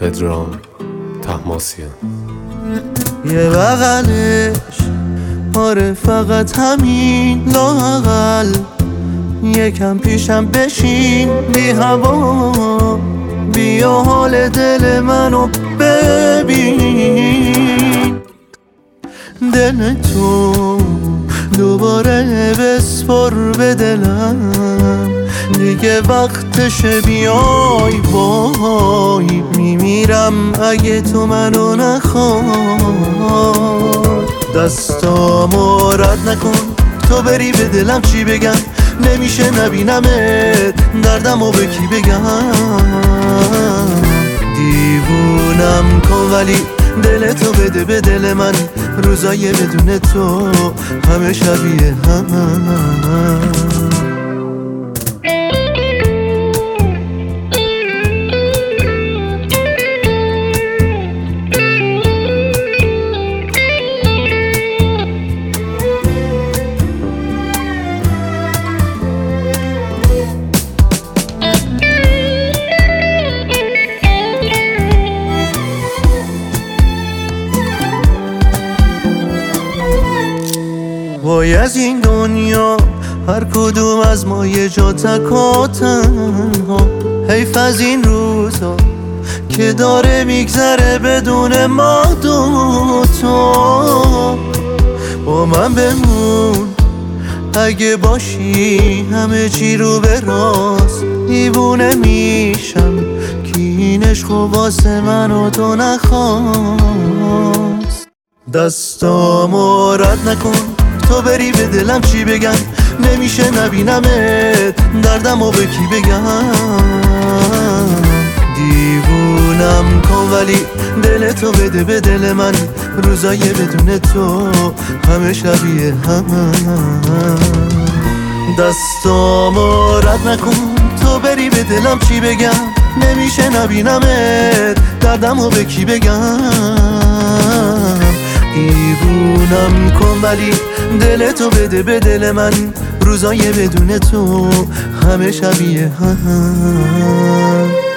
پدرام طهماسیان. یه بغلش آره فقط همین، لااقل یکم پیشم بشین، بی هوا بیا حال دل منو ببین. دل تو دوباره بسپر به دلم، دیگه وقتشه بیای، وای میمیرم اگه تو منو نخوای. دستامو رد نکن تو بری، به دلم چی بگم، نمیشه نبینمت، دردمو به کی بگم. دیوونم کن ولی دل تو بده به دل من، روزای بدون تو همه شبیه هم. وای از این دنیا هر کدوم از ما یه جا تک و تنها، حیف از این روزا که داره میگذره بدون ما دوتا. با من بمون اگه باشی، همه چی رو به راست، دیوونه میشم که این عشق واسه من و تو نخواست. دستامو رد نکن تو بری، به دلم چی بگم، نمیشه نبینمت، دردمو به کی بگم. دیوونم کن ولی دل تو بده به دل من، روزای بدون تو همه شبیه هم. دستامو رد نکن تو بری، به دلم چی بگم، نمیشه نبینمت، دردمو به کی بگم. دیوونم کن ولی دل تو بده به دل من، روزای بدون تو همه شبیه هم.